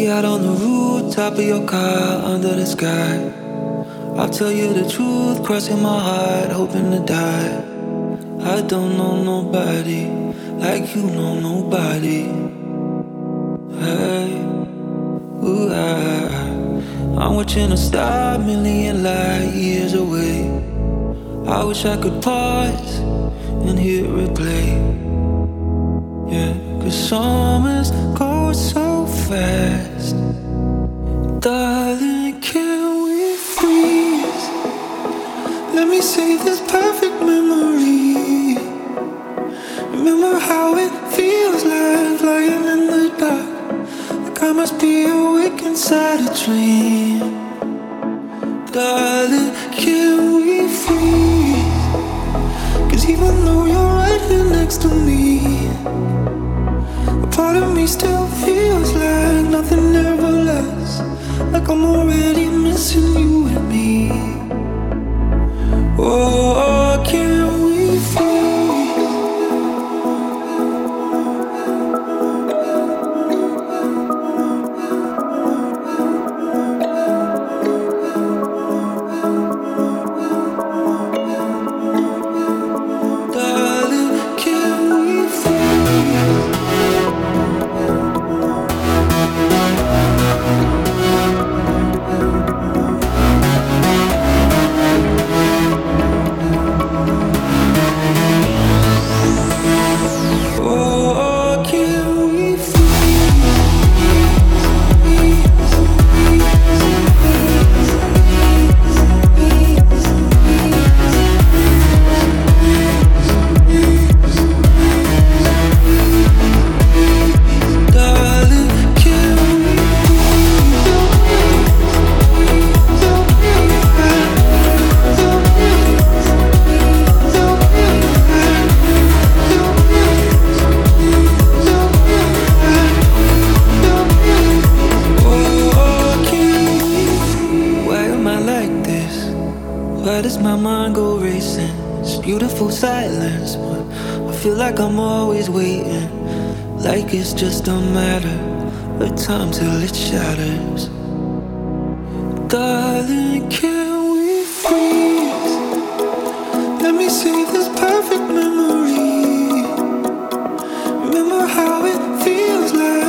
out on the rooftop of your car under the sky. I'll tell you the truth, crossing my heart, hoping to die. I don't know nobody like you know nobody. Hey, ooh, I'm watching a star a million light years away. I wish I could pause and hear it play. Yeah, 'cause summers go so fast. Darling, can we freeze? Let me save this perfect memory. Remember how it feels like flying in the dark, like I must be awake inside a dream. Darling, can we freeze? 'Cause even though you're right here next to me, a part of me still feels like nothing ever lasts, like I'm already missing you and me. Oh, can we freeze? Darling, can we freeze? Oh, can we Darling, can Why am I like this? Why does my mind go racing? It's beautiful silence, but I feel like I'm always waiting, like it's just a matter of time till it shatters. Darling, can we freeze? Let me save this perfect memory. Remember how it feels like